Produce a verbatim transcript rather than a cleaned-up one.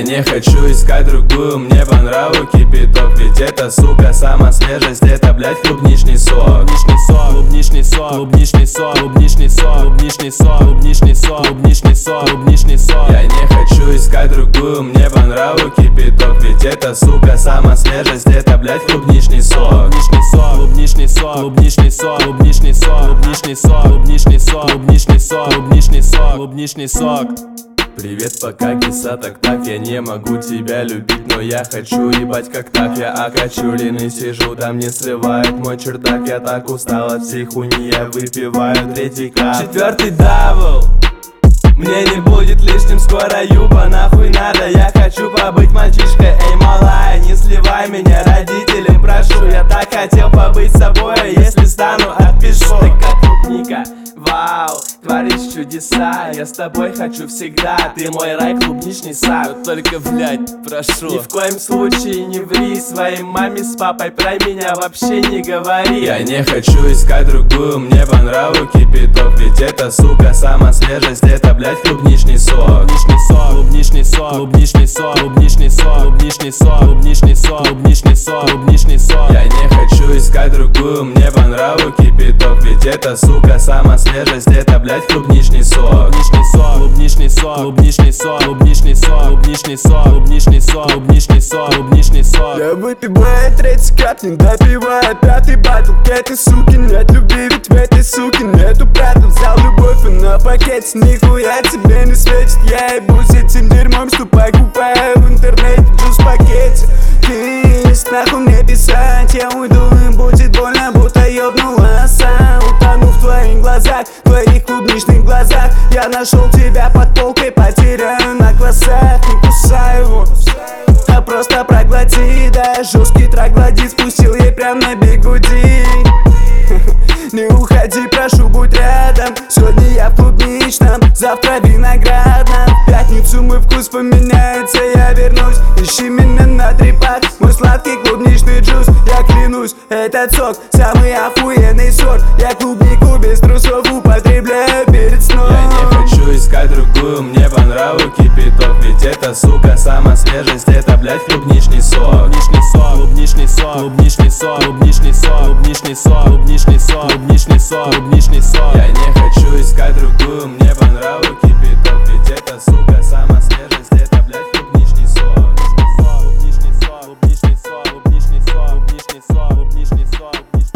не хочу искать другую, мне по нраву кипяток. Ведь это, сука, сама свежесть, это, блядь, клубничный сок. Клубничный сок, клубничный сок, клубничный сок, клубничный сок, клубничный сок, клубничный сок, клубничный сок, клубничный сок. Я не хочу искать другую, мне по нраву кипяток. Ведь это, сука, сама свежесть, это, блядь, клубничный сок. Клубничный сок, клубничный сок, клубничный сок, клубничный сок, клубничный сок, клубничный сок, клубничный сок, клубничный сок, клубничный сок. Привет, пока киса, так так, я не могу тебя любить, но я хочу ебать как так. Я окочуренный сижу, там не срывает мой чердак. Я так устал от всей хуйни, я выпиваю третий кап. Четвертый дабл, мне не будет лишним скоро, юба, нахуй надо. Я хочу побыть мальчишкой, эй, малая, не сливай меня родителям, прошу. Я так хотел побыть собой, если стану, отпишу. Ты как клубника, вау, творишь чудеса. Я с тобой хочу всегда, ты мой рай, клубничный сад. Но только, блядь, прошу, ни в коем случае не ври своей маме с папой, про меня вообще не говори. Я не хочу искать другую, мне по нраву кипяток. Ведь это, сука, сама свежесть, это, блядь, клубничный сок. Клубничный сок, клубничный сок, клубничный сок, клубничный сок, клубничный сок, клубничный сок, клубничный сок, клубничный сок. Я не хочу искать другую, мне по нраву кипяток. Ведь это, сука, сама свежесть, это, блядь, клубничный сок. Клубничный сок, клубничный сок, клубничный сок, клубничный сок, клубничный сок, клубничный сок, клубничный сок, клубничный сок. Я выпиваю третий кап, не допивая пятый батл. К этой суке нет любви, ведь в этой суке нету правды. Взял любовь и на пакете, нихуя тебе не светит. Я ебусь этим дерьмом, что покупаю в интернете джуз в пакете. Ты нахуй мне писать, я уйду, и будет больно, будто ёбнула оса. Утону в твоих глазах, в твоих клубничных глазах. Я нашел тебя под полкой, потеряю на классах. Не кусай его, а просто проглоти. Да, жесткий троглодит спустил ей прям на бигуди. Не уходи, прошу, будь рядом. Сегодня я в клубничном, завтра виноградном. В пятницу мой вкус поменяется, я вернусь. Ищи меня на трипах, мой сладкий клубничный джуз. Я клянусь, этот сок самый охуенный сорт. Я клубнику без трусов употребляю перед сном. Я не хочу искать другую, мне по нраву кипяток. Ведь это, сука, сама свежесть, это, блядь, клубничный сок. Клубничный сок, клубничный сок, клубничный сок, клубничный сок, клубничный сок, клубничный сок, клубничный сок, клубничный сок. Я не хочу искать другую, мне по нраву кипяток. Ведь это, сука, сама свежесть, это, блядь, клубничный сок. Клубничный сок, клубничный сок, клубничный сок, клубничный сок, клубничный сок, клубничный сок.